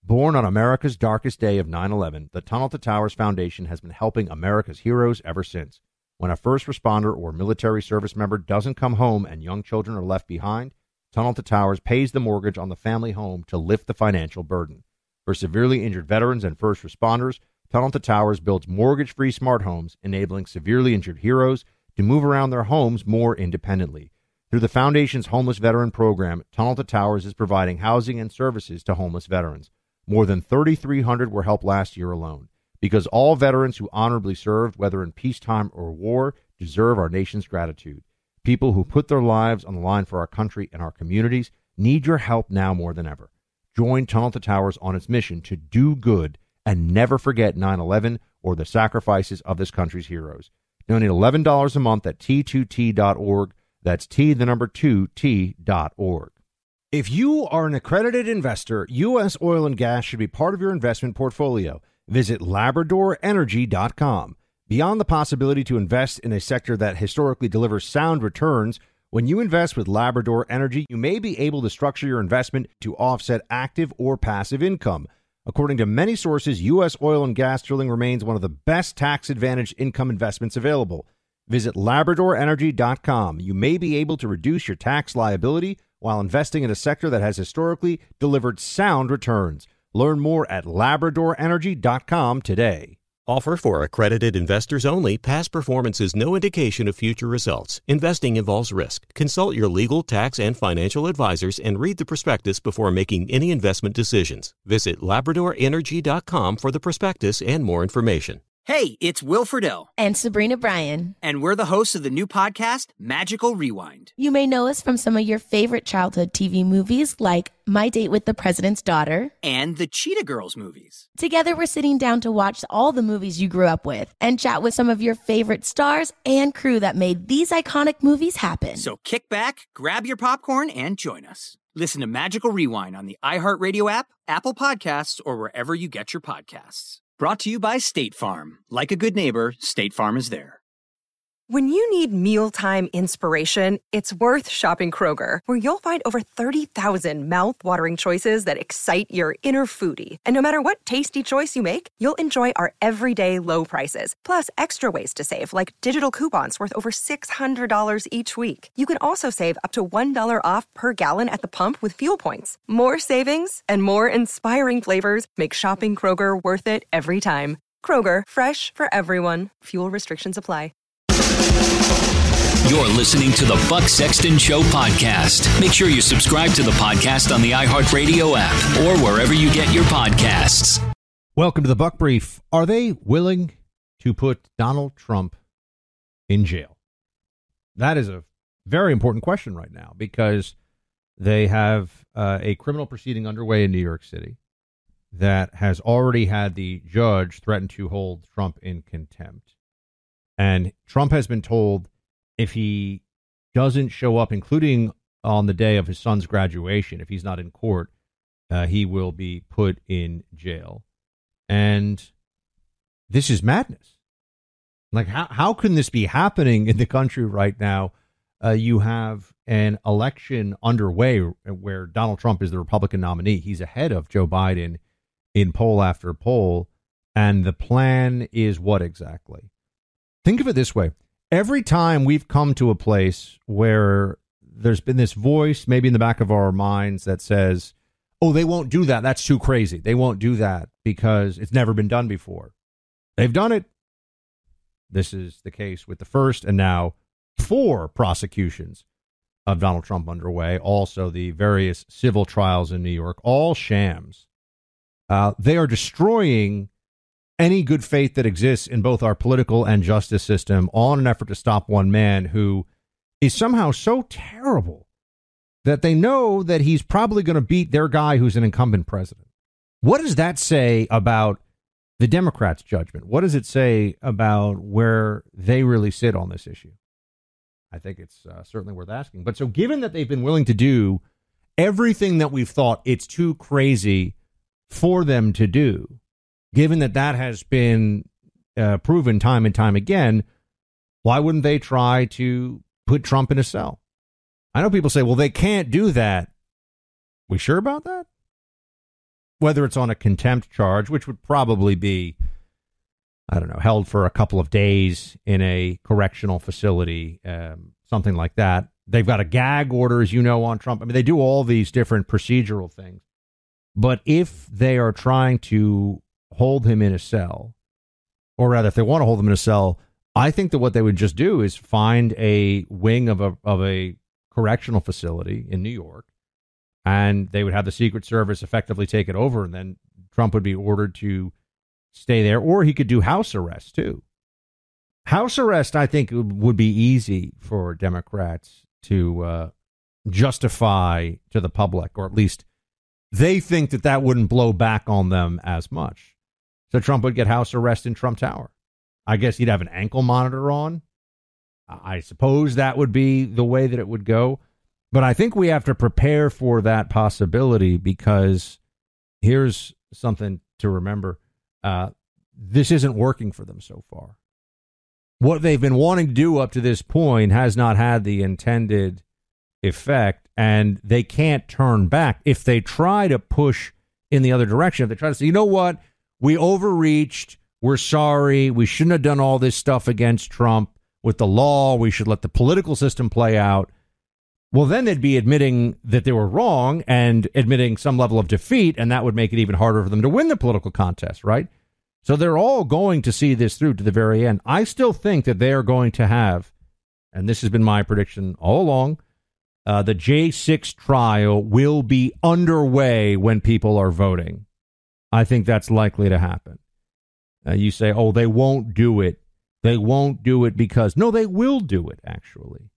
Born on America's darkest day of 9/11, the Tunnel to Towers Foundation has been helping America's heroes ever since. When a first responder or military service member doesn't come home and young children are left behind, Tunnel to Towers pays the mortgage on the family home to lift the financial burden. For severely injured veterans and first responders, Tunnel to Towers builds mortgage-free smart homes, enabling severely injured heroes to move around their homes more independently. Through the Foundation's Homeless Veteran Program, Tunnel to Towers is providing housing and services to homeless veterans. More than 3,300 were helped last year alone. Because all veterans who honorably served, whether in peacetime or war, deserve our nation's gratitude. People who put their lives on the line for our country and our communities need your help now more than ever. Join Tunnel to Towers on its mission to do good and never forget 9/11 or the sacrifices of this country's heroes. Donate $11 a month at T2T.org. That's T2T.org. If you are an accredited investor, U.S. oil and gas should be part of your investment portfolio. Visit LabradorEnergy.com. Beyond the possibility to invest in a sector that historically delivers sound returns, when you invest with Labrador Energy, you may be able to structure your investment to offset active or passive income. According to many sources, U.S. oil and gas drilling remains one of the best tax-advantaged income investments available. Visit LabradorEnergy.com. You may be able to reduce your tax liability while investing in a sector that has historically delivered sound returns. Learn more at LabradorEnergy.com today. Offer for accredited investors only. Past performance is no indication of future results. Investing involves risk. Consult your legal, tax, and financial advisors and read the prospectus before making any investment decisions. Visit LabradorEnergy.com for the prospectus and more information. Hey, it's Will Friedle. And Sabrina Bryan. And we're the hosts of the new podcast, Magical Rewind. You may know us from some of your favorite childhood TV movies like My Date with the President's Daughter and the Cheetah Girls movies. Together, we're sitting down to watch all the movies you grew up with and chat with some of your favorite stars and crew that made these iconic movies happen. So kick back, grab your popcorn, and join us. Listen to Magical Rewind on the iHeartRadio app, Apple Podcasts, or wherever you get your podcasts. Brought to you by State Farm. Like a good neighbor, State Farm is there. When you need mealtime inspiration, it's worth shopping Kroger, where you'll find over 30,000 mouth-watering choices that excite your inner foodie. And no matter what tasty choice you make, you'll enjoy our everyday low prices, plus extra ways to save, like digital coupons worth over $600 each week. You can also save up to $1 off per gallon at the pump with fuel points. More savings and more inspiring flavors make shopping Kroger worth it every time. Kroger, fresh for everyone. Fuel restrictions apply. You're listening to the Buck Sexton Show podcast. Make sure you subscribe to the podcast on the iHeartRadio app or wherever you get your podcasts. Welcome to the Buck Brief. Are they willing to put Donald Trump in jail? That is a very important question right now because they have a criminal proceeding underway in New York City that has already had the judge threaten to hold Trump in contempt. And Trump has been told if he doesn't show up, including on the day of his son's graduation, if he's not in court, he will be put in jail. And this is madness. Like, how can this be happening in the country right now? You have an election underway where Donald Trump is the Republican nominee. He's ahead of Joe Biden in poll after poll. And the plan is what exactly? Think of it this way. Every time we've come to a place where there's been this voice, maybe in the back of our minds, that says, oh, they won't do that. That's too crazy. They won't do that because it's never been done before. They've done it. This is the case with the first and now 4 prosecutions of Donald Trump underway. Also, the various civil trials in New York, all shams. They are destroying any good faith that exists in both our political and justice system on an effort to stop one man who is somehow so terrible that they know that he's probably going to beat their guy who's an incumbent president. What does that say about the Democrats' judgment? What does it say about where they really sit on this issue? I think it's certainly worth asking. But so given that they've been willing to do everything that we've thought it's too crazy for them to do, given that that has been proven time and time again, why wouldn't they try to put Trump in a cell? I know people say, well, they can't do that. We sure about that? whether it's on a contempt charge, which would probably be, I don't know, held for a couple of days in a correctional facility, something like that. They've got a gag order, as you know, on Trump. I mean, they do all these different procedural things. But if they are trying to hold him in a cell, or rather, if they want to hold him in a cell, I think that what they would just do is find a wing of a correctional facility in New York, and they would have the Secret Service effectively take it over, and then Trump would be ordered to stay there, or he could do house arrest, too. House arrest, I think, would be easy for Democrats to justify to the public, or at least they think that that wouldn't blow back on them as much. So Trump would get house arrest in Trump Tower. I guess he'd have an ankle monitor on. I suppose that would be the way that it would go. But I think we have to prepare for that possibility, because here's something to remember. This isn't working for them so far. What they've been wanting to do up to this point has not had the intended effect, and they can't turn back. If they try to push in the other direction, if they try to say, you know what, we overreached, we're sorry, we shouldn't have done all this stuff against Trump with the law, we should let the political system play out, well, then they'd be admitting that they were wrong and admitting some level of defeat, and that would make it even harder for them to win the political contest, right? So they're all going to see this through to the very end. I still think that they are going to have, and this has been my prediction all along, the J6 trial will be underway when people are voting. I think that's likely to happen. You say, oh, they won't do it. They won't do it because, no, they will do it, actually.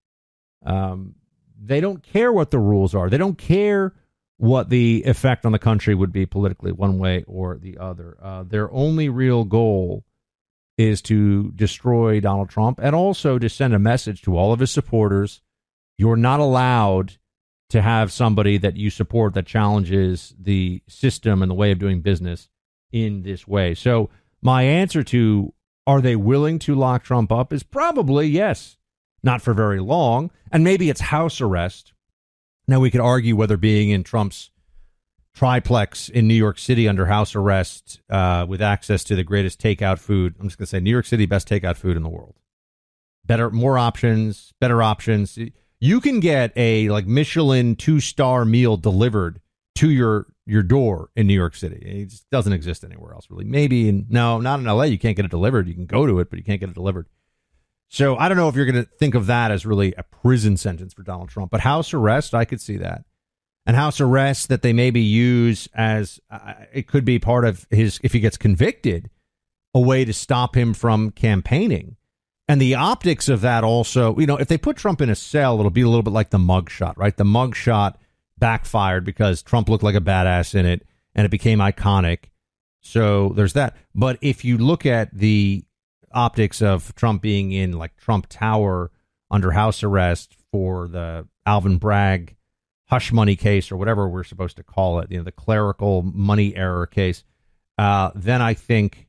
They don't care what the rules are. They don't care what the effect on the country would be politically, one way or the other. Their only real goal is to destroy Donald Trump, and also to send a message to all of his supporters. You're not allowed to have somebody that you support that challenges the system and the way of doing business in this way. So my answer to, are they willing to lock Trump up, is probably yes. Not for very long. And maybe it's house arrest. Now, we could argue whether being in Trump's triplex in New York City under house arrest with access to the greatest takeout food. I'm just going to say New York City, best takeout food in the world. More options, better options. You can get a Michelin 2-star meal delivered to your door in New York City. It just doesn't exist anywhere else, really. Maybe not in LA. You can't get it delivered. You can go to it, but you can't get it delivered. So I don't know if you're going to think of that as really a prison sentence for Donald Trump, but house arrest, I could see that. And house arrest that they maybe use as, it could be part of his, if he gets convicted, a way to stop him from campaigning. And the optics of that also, if they put Trump in a cell, it'll be a little bit like the mugshot, right? The mugshot backfired because Trump looked like a badass in it, and it became iconic. So there's that. But if you look at the optics of Trump being in Trump Tower under house arrest for the Alvin Bragg hush money case, or whatever we're supposed to call it, the clerical money error case, then I think,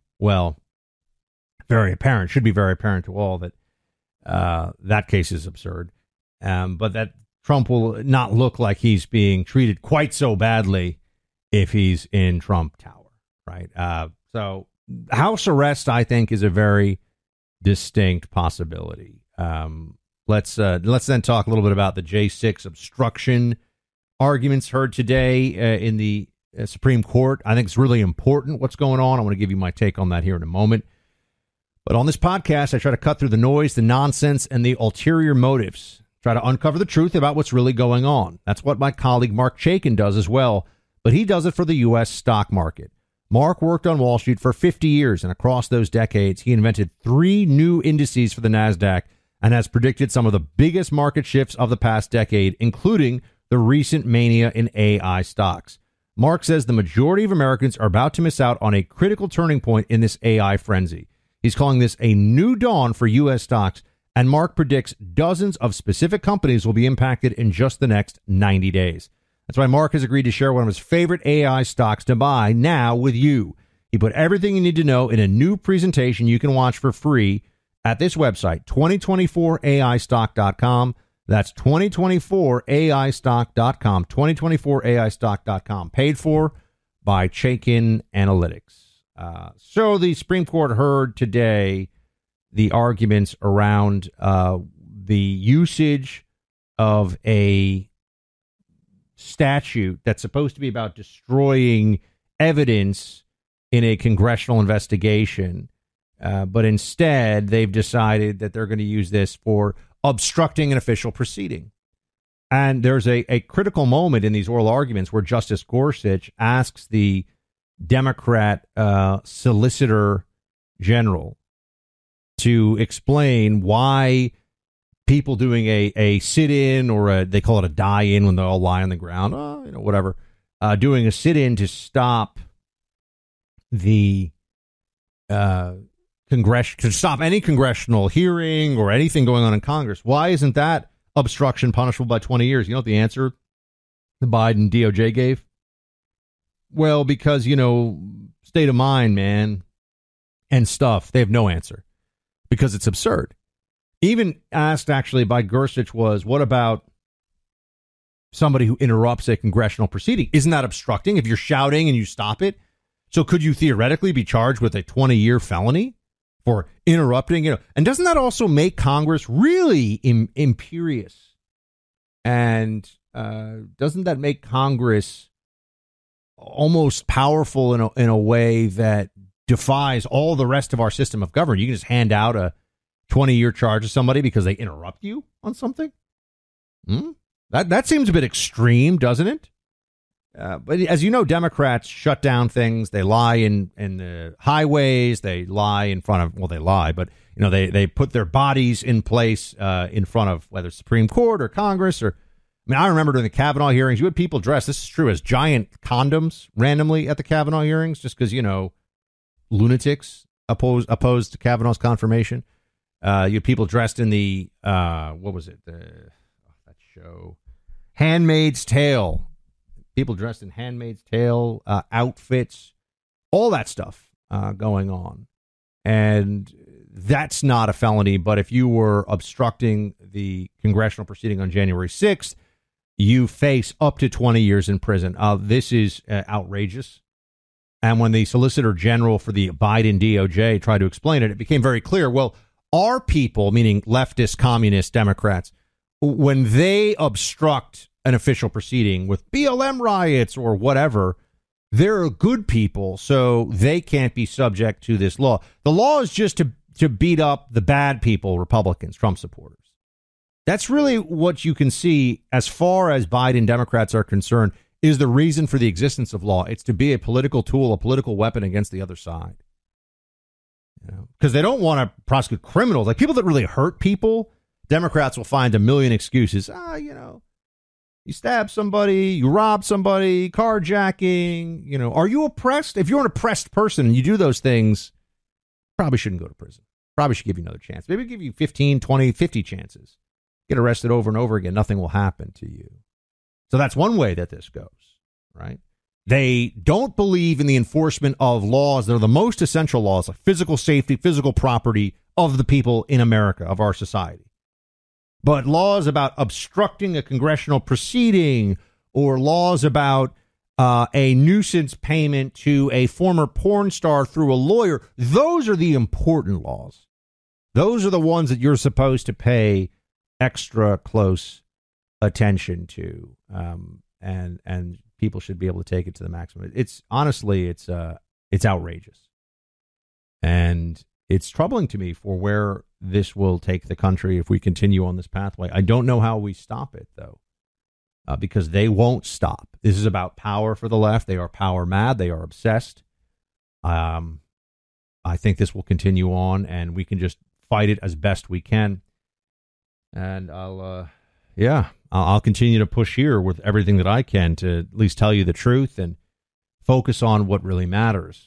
should be very apparent to all that that case is absurd. But that Trump will not look like he's being treated quite so badly if he's in Trump Tower, right? So house arrest, I think, is a very distinct possibility. Let's then talk a little bit about the J6 obstruction arguments heard today in the Supreme Court. I think it's really important what's going on. I want to give you my take on that here in a moment. But on this podcast, I try to cut through the noise, the nonsense, and the ulterior motives. Try to uncover the truth about what's really going on. That's what my colleague Mark Chaikin does as well, but he does it for the U.S. stock market. Mark worked on Wall Street for 50 years, and across those decades, he invented 3 new indices for the NASDAQ and has predicted some of the biggest market shifts of the past decade, including the recent mania in AI stocks. Mark says the majority of Americans are about to miss out on a critical turning point in this AI frenzy. He's calling this a new dawn for U.S. stocks, and Mark predicts dozens of specific companies will be impacted in just the next 90 days. That's why Mark has agreed to share one of his favorite AI stocks to buy now with you. He put everything you need to know in a new presentation you can watch for free at this website, 2024aistock.com. That's 2024aistock.com, 2024aistock.com. Paid for by Chaikin Analytics. So the Supreme Court heard today the arguments around the usage of a statute that's supposed to be about destroying evidence in a congressional investigation. But instead, they've decided that they're going to use this for obstructing an official proceeding. And there's a critical moment in these oral arguments where Justice Gorsuch asks the Democrat Solicitor General to explain why people doing a sit-in or they call it a die-in when they all lie on the ground, whatever, doing a sit-in to stop the to stop any congressional hearing or anything going on in Congress. Why isn't that obstruction punishable by 20 years? You know what the answer the Biden DOJ gave? Well, because, state of mind, man, and stuff. They have no answer because it's absurd. Even asked actually by Gorsuch was, what about somebody who interrupts a congressional proceeding? Isn't that obstructing if you're shouting and you stop it? So could you theoretically be charged with a 20-year felony for interrupting? And doesn't that also make Congress really imperious? And doesn't that make Congress almost powerful in a way that defies all the rest of our system of government? You can just hand out a 20-year charge to somebody because they interrupt you on something? That seems a bit extreme, doesn't it? But as you know, Democrats shut down things. They lie in the highways. They lie in front of, well, they lie, but they put their bodies in place in front of whether Supreme Court or Congress or. I remember during the Kavanaugh hearings, you had people dressed, this is true, as giant condoms randomly at the Kavanaugh hearings, just because, lunatics opposed to Kavanaugh's confirmation. You had people dressed in the, what was it? That show, Handmaid's Tale. People dressed in Handmaid's Tale outfits, all that stuff going on. And that's not a felony. But if you were obstructing the congressional proceeding on January 6th, you face up to 20 years in prison. This is outrageous. And when the Solicitor General for the Biden DOJ tried to explain it, it became very clear. Well, our people, meaning leftist, communist Democrats, when they obstruct an official proceeding with BLM riots or whatever, they're good people, so they can't be subject to this law. The law is just to beat up the bad people, Republicans, Trump supporters. That's really what you can see as far as Biden Democrats are concerned is the reason for the existence of law. It's to be a political tool, a political weapon against the other side. Because they don't want to prosecute criminals. Like people that really hurt people, Democrats will find a million excuses. You stab somebody, you rob somebody, carjacking, are you oppressed? If you're an oppressed person and you do those things, probably shouldn't go to prison. Probably should give you another chance. Maybe give you 15, 20, 50 chances. Get arrested over and over again. Nothing will happen to you. So that's one way that this goes, right? They don't believe in the enforcement of laws that are the most essential laws, like physical safety, physical property of the people in America, of our society. But laws about obstructing a congressional proceeding or laws about a nuisance payment to a former porn star through a lawyer, those are the important laws. Those are the ones that you're supposed to pay extra close attention to, and people should be able to take it to the maximum. It's honestly, it's outrageous, and it's troubling to me for where this will take the country if we continue on this pathway. I don't know how we stop it, though, because they won't stop. This is about power for the left. They are power mad. They are obsessed. I think this will continue on, and we can just fight it as best we can. And I'll continue to push here with everything that I can to at least tell you the truth and focus on what really matters.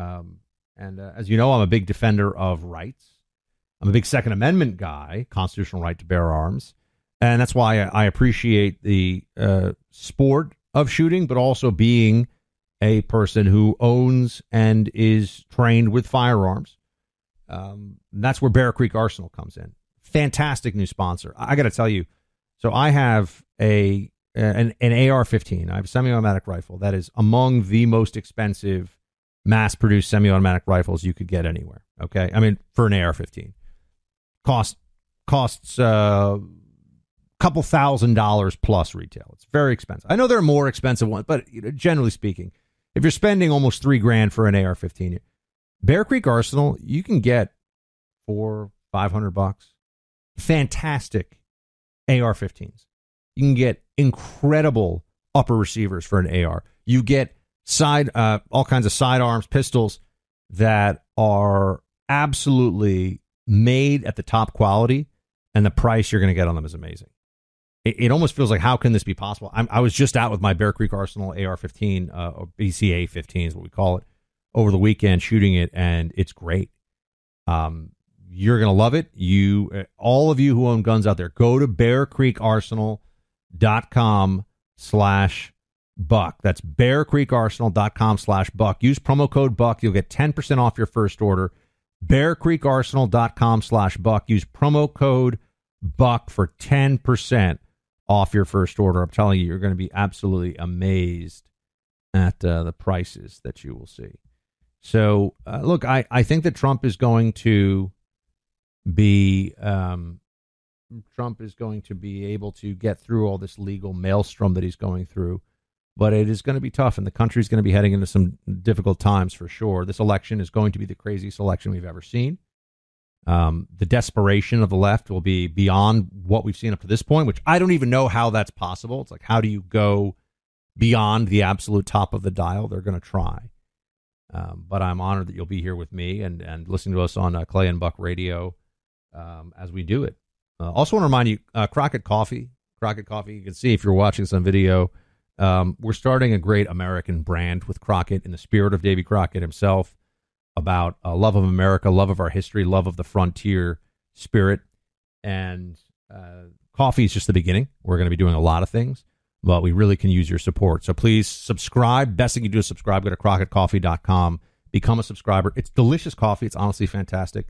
As you know, I'm a big defender of rights. I'm a big Second Amendment guy, constitutional right to bear arms. And that's why I appreciate the sport of shooting, but also being a person who owns and is trained with firearms. That's where Bear Creek Arsenal comes in. Fantastic new sponsor. I got to tell you, so I have a an AR-15. I have a semi-automatic rifle that is among the most expensive mass-produced semi-automatic rifles you could get anywhere. Okay, I mean for an AR-15, costs couple $1,000 plus retail. It's very expensive. I know there are more expensive ones, but generally speaking, if you're spending almost $3,000 for an AR-15, Bear Creek Arsenal you can get $400-500. Fantastic AR-15s. You can get incredible upper receivers for an AR. You get all kinds of sidearms, pistols that are absolutely made at the top quality, and the price you're going to get on them is amazing. It almost feels like, how can this be possible? I was just out with my Bear Creek Arsenal AR-15, or BCA 15 is what we call it, over the weekend shooting it, and it's great. You're going to love it. All of you who own guns out there, go to bearcreekarsenal.com/buck. That's bearcreekarsenal.com/buck. Use promo code BUCK. You'll get 10% off your first order. bearcreekarsenal.com/buck. Use promo code BUCK for 10% off your first order. I'm telling you, you're going to be absolutely amazed at the prices that you will see. So, look, I think that Trump is going to be able to get through all this legal maelstrom that he's going through, but it is going to be tough, and the country's going to be heading into some difficult times for sure. This election is going to be the craziest election we've ever seen. The desperation of the left will be beyond what we've seen up to this point, which I don't even know how that's possible. It's like, how do you go beyond the absolute top of the dial? They're going to try. But I'm honored that you'll be here with me and listening to us on Clay and Buck Radio as we do it. Also want to remind you, Crockett Coffee. Crockett Coffee, you can see if you're watching this on video, we're starting a great American brand with Crockett in the spirit of Davy Crockett himself, about love of America, love of our history, love of the frontier spirit. And coffee is just the beginning. We're going to be doing a lot of things, but we really can use your support. So please subscribe. Best thing you do is subscribe. Go to crockettcoffee.com. Become a subscriber. It's delicious coffee. It's honestly fantastic.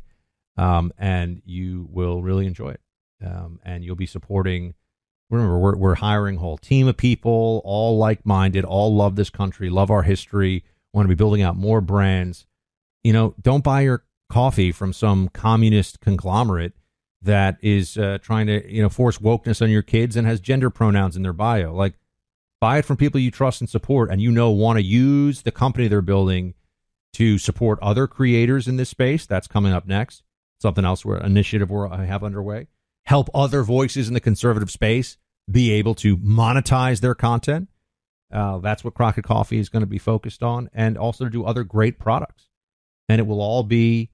And you will really enjoy it. And you'll be supporting. Remember, we're hiring a whole team of people, all like-minded, all love this country, love our history, want to be building out more brands. You know, don't buy your coffee from some communist conglomerate that is trying to, force wokeness on your kids and has gender pronouns in their bio. Like, buy it from people you trust and support, and want to use the company they're building to support other creators in this space. That's coming up next. Something else, initiative I have underway. Help other voices in the conservative space be able to monetize their content. That's what Crockett Coffee is going to be focused on, and also to do other great products. And it will all be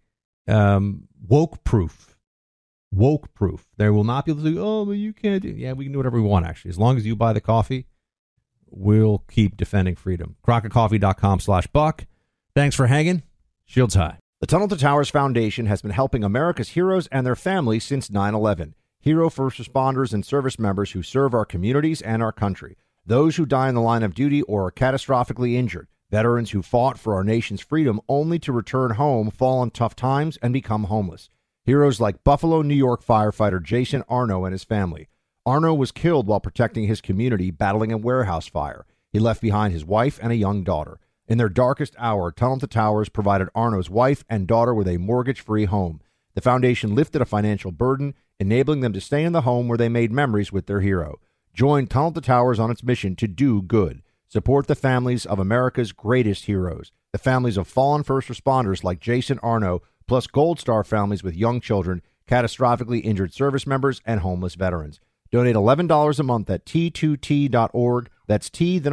woke proof. Woke proof. There will not be able to do, but you can't do. Yeah, we can do whatever we want, actually. As long as you buy the coffee, we'll keep defending freedom. crockettcoffee.com/buck. Thanks for hanging. Shields high. The Tunnel to Towers Foundation has been helping America's heroes and their families since 9/11. Hero first responders and service members who serve our communities and our country. Those who die in the line of duty or are catastrophically injured. Veterans who fought for our nation's freedom only to return home, fall on tough times, and become homeless. Heroes like Buffalo, New York firefighter Jason Arno and his family. Arno was killed while protecting his community battling a warehouse fire. He left behind his wife and a young daughter. In their darkest hour, Tunnel to Towers provided Arno's wife and daughter with a mortgage-free home. The foundation lifted a financial burden, enabling them to stay in the home where they made memories with their hero. Join Tunnel to Towers on its mission to do good. Support the families of America's greatest heroes, the families of fallen first responders like Jason Arno, plus Gold Star families with young children, catastrophically injured service members, and homeless veterans. Donate $11 a month at T2T.org. That's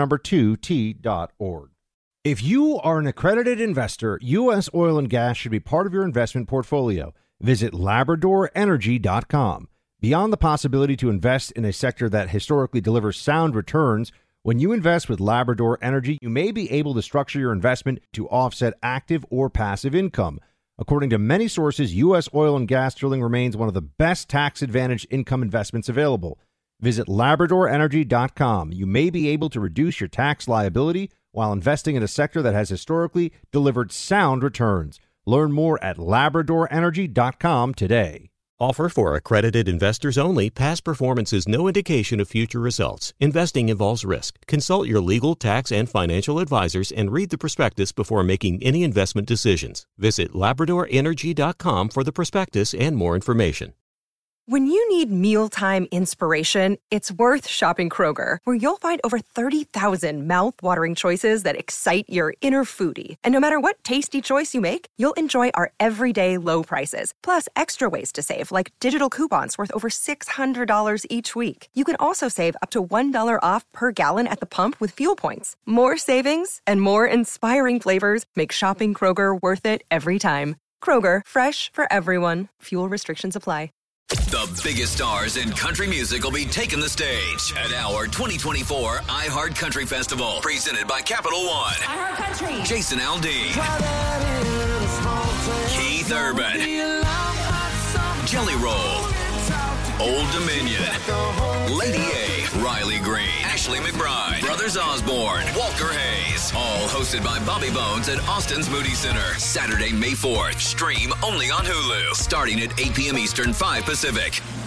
T2T.org. If you are an accredited investor, U.S. oil and gas should be part of your investment portfolio. Visit LabradorEnergy.com. Beyond the possibility to invest in a sector that historically delivers sound returns, when you invest with Labrador Energy, you may be able to structure your investment to offset active or passive income. According to many sources, U.S. oil and gas drilling remains one of the best tax-advantaged income investments available. Visit LabradorEnergy.com. You may be able to reduce your tax liability while investing in a sector that has historically delivered sound returns. Learn more at LabradorEnergy.com today. Offer for accredited investors only. Past performance is no indication of future results. Investing involves risk. Consult your legal, tax, and financial advisors and read the prospectus before making any investment decisions. Visit LabradorEnergy.com for the prospectus and more information. When you need mealtime inspiration, it's worth shopping Kroger, where you'll find over 30,000 mouth-watering choices that excite your inner foodie. And no matter what tasty choice you make, you'll enjoy our everyday low prices, plus extra ways to save, like digital coupons worth over $600 each week. You can also save up to $1 off per gallon at the pump with fuel points. More savings and more inspiring flavors make shopping Kroger worth it every time. Kroger, fresh for everyone. Fuel restrictions apply. The biggest stars in country music will be taking the stage at our 2024 iHeart Country Festival, presented by Capital One. iHeart Country. Jason Aldean, Keith Urban, Jelly Roll, Old Dominion, Lady A, Riley Green, Ashley McBride, Brothers Osborne, Walker Hayes. All hosted by Bobby Bones at Austin's Moody Center. Saturday, May 4th. Stream only on Hulu. Starting at 8 p.m. Eastern, 5 Pacific.